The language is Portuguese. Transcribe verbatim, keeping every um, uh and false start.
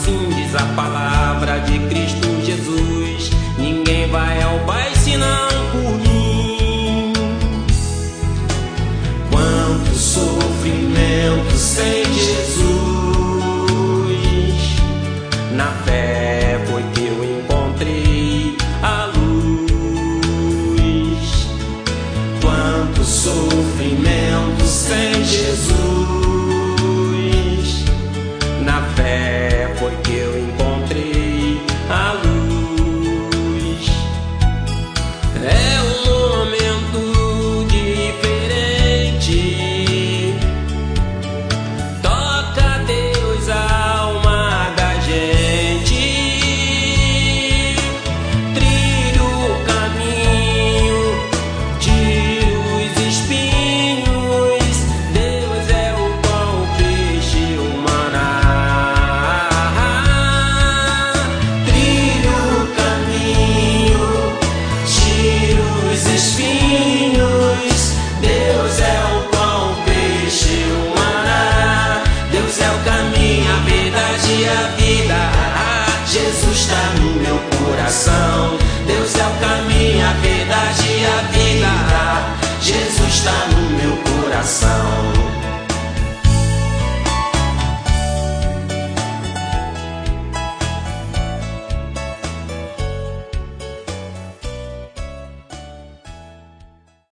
assim diz a palavra de Cristo Jesus: ninguém vai ao Pai senão por mim. Quanto sofrimento sem Jesus, na fé foi que eu encontrei a luz. Quanto sofrimento sem Jesus, na fé foi que eu encontrei a luz. É um momento diferente, toca Deus a alma da gente, trilha o caminho, tira os espinhos. Deus é o pão, o peixe, o maná. Trilha o caminho, tira os espinhos. Deus é o pão, o peixe, o maná. Deus é o caminho, a verdade e a vida. Jesus está no meu coração. Deus é o caminho, a verdade e a vida. Jesus está no meu coração.